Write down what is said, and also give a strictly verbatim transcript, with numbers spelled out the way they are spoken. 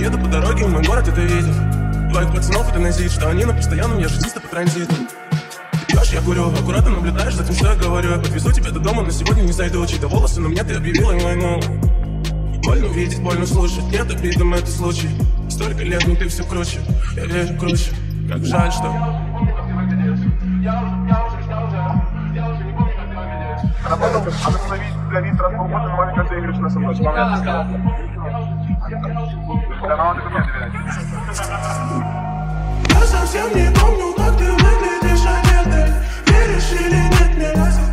еду по дороге, мой город это видит. Твоих пацанов это назит, что они на постоянном, я жизнисто по транзиту. Ты пьешь, я курю, аккуратно наблюдаешь за тем, что я говорю. Я подвезу тебя до дома, но сегодня не зайду. Чьи-то волосы на мне, ты объявила им войну. Больно видеть, больно слушать, нет обидом это случай. Столько лет, но ты все круче, я верю круче. Как жаль, что... А потом остановить для вид раз полгода, но каждый игрыш на собой. Да, нам документы верять. Я совсем не помню, как ты выглядишь одетой. Веришь или нет, мне разница.